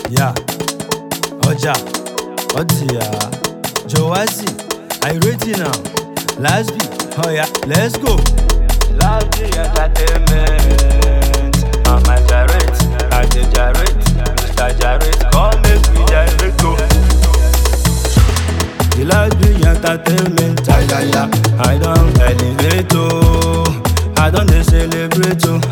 Yeah, Oja, Otia, Joasi, are you ready now? Last beat, oh yeah, let's go. Last beat entertainment. I'm a Jarrett, I did Jarrett, Mr. Jarrett, come make me Jarrett go. The last beat entertainment, I don't elevate oh, I don't celebrate oh,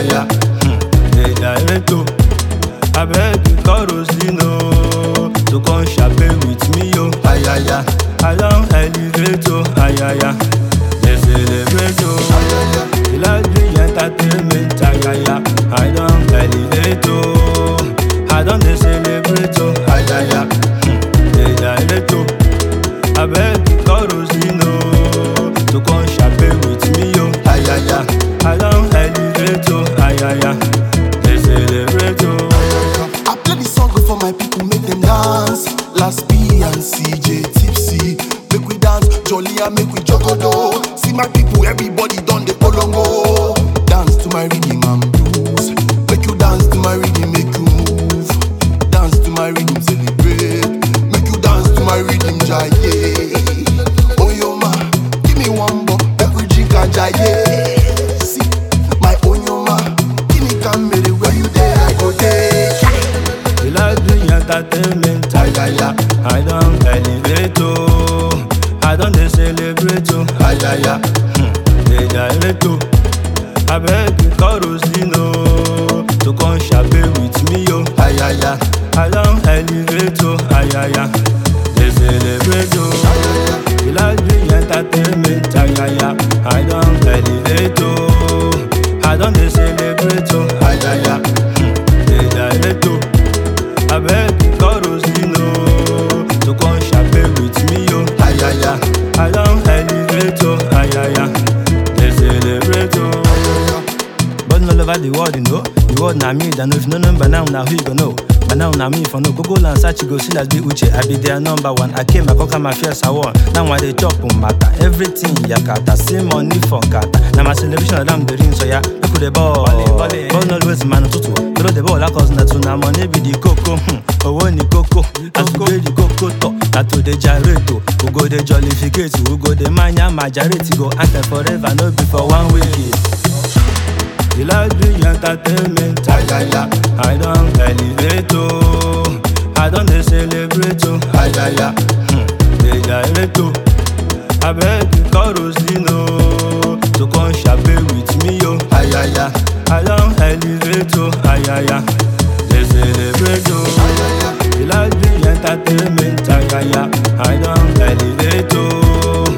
they Jarrett oh. I beg you call Roslino to come champagne with me, yo. I don't elevate, oh, they celebrate, oh. The last day entertainment, I don't elevate, oh. I don't celebrate, oh, they direct, oh. I beg you call Roslino to come champagne with me, yo. I don't elevate, oh, they celebrate, oh. I play the song for my people, make them dance. Last B and CJ tipsy. Make we dance, jolly and make we jogodo. See my people, everybody done the polongo. Dance to my rhythm and blues. Make you dance to my rhythm, make you move. Dance to my rhythm, celebrate. Make you dance to my rhythm, jaye. Oh yo ma, give me one more, every drink and jaye. See, my oh yo ma, give me camera where you there, I go there. The last day entertainment, I don't elevate, oh. I don't celebrate, oh, they direct, oh. I beg you call Roslino to come champagne with me, yo. I don't elevate, oh, they celebrate, oh. The last day entertainment, I don't elevate, oh. I don't celebrate, oh, they direct, oh. I beg you call Roslino to come champagne with me, yo. I don't elevate, oh, they celebrate, oh. But all over the world, you know, the world na me, that know if you no number now, now who you go know? But now na me for no go and search, you go see Las B Uche, I be their number one. I came, I conquer my fears, I won. Now I they chop on matter, everything yakata, same money for kata. Now my celebration of them the ring, so yeah, look at the ball. Ball always man tutu. Throw the ball like us na to na money be the coco. Oh when the coco, as we go the coco to. Na to the Jarretto, who go the jollificate, who go the mania majority go answer forever, no before 1 week. The last day entertainment, I don't elevate, oh. I don't celebrate, oh, they direct, oh. I beg you call Roslino to come champagne with me, yo. I don't elevate, oh, they celebrate, oh. The last day entertainment, I don't elevate, oh.